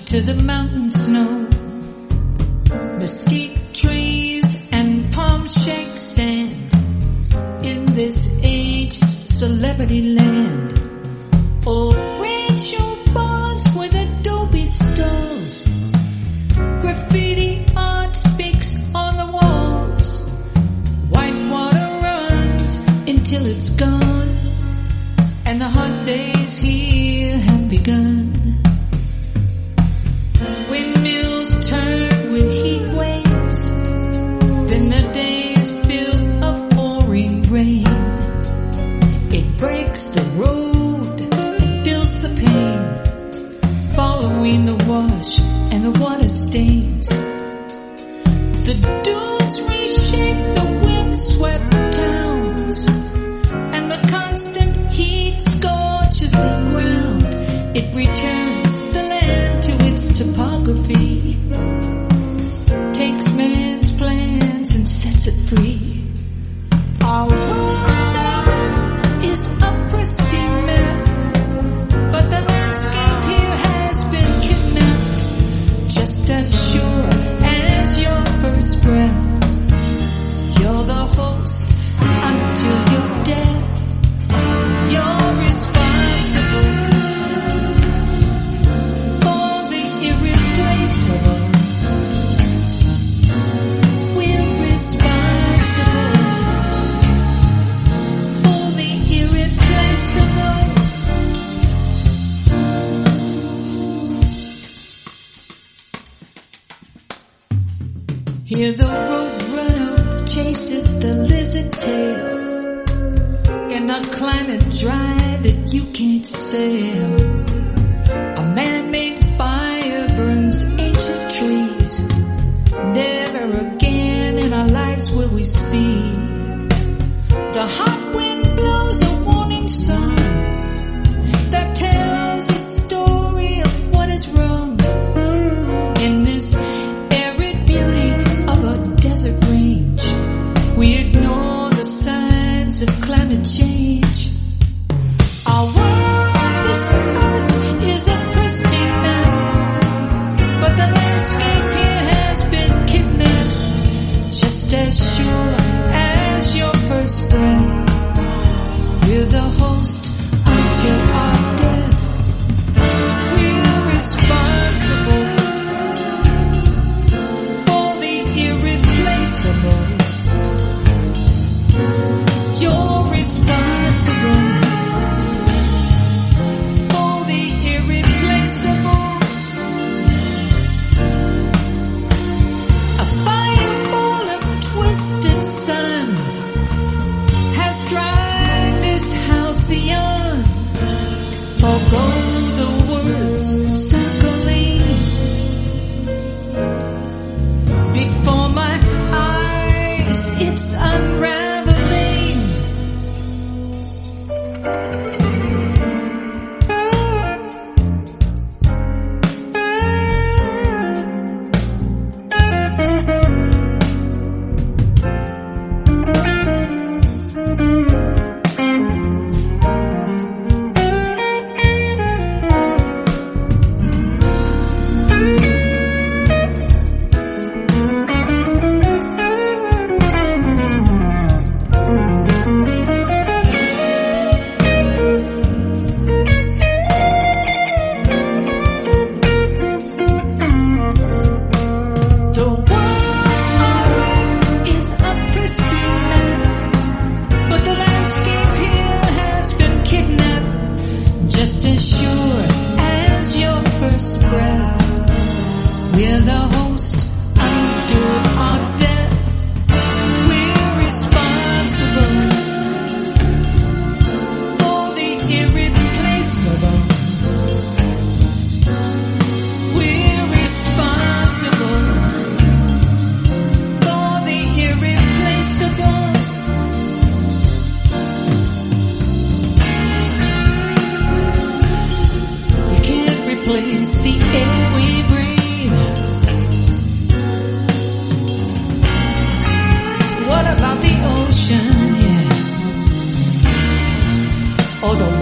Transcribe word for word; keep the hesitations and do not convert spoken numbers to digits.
to the mountain snow, mesquite trees and palm shake sand. In this aged celebrity land, old rancho barns with adobe stoves, graffiti art speaks on the walls, white water runs until it's gone, and the hot days here have begun. Windmills turn with heat waves, then the days fill of pouring rain. It breaks the road and feels the pain, following the wash and the water stains. The dunes reshape the windswept towns, and the constant heat scorches the ground. It returns the land to its topography, takes man's plans and sets it free. Our world is a pristine map, but the landscape here has been kidnapped. Just as sure as your first breath, you're the host until your death. You're responsible for the irreplaceable. We're responsible for the irreplaceable. Here the roadrunner chases the lizard tail in a climate dry that you can't sail. A man-made fire burns ancient trees. Never again in our lives will we see the hot wind blows a warning song that tells a story of what is wrong in this arid beauty of a desert range. We ignore the signs of climate change. Our world, this earth, is a pristine map, but the landscape here has been kidnapped. Just as sure as your first breath, we're the host until our death. We're responsible for the irreplaceable. You're responsible for the irreplaceable. A fireball of twisted sun has dried this halcyon. Forgo the words circling before my eyes. It's unraveling. Just as sure as your first breath, we're the host until our death. We're responsible for the irreplaceable. We're responsible for the irreplaceable. Replace the air we breathe. What about the ocean? Yeah. Or the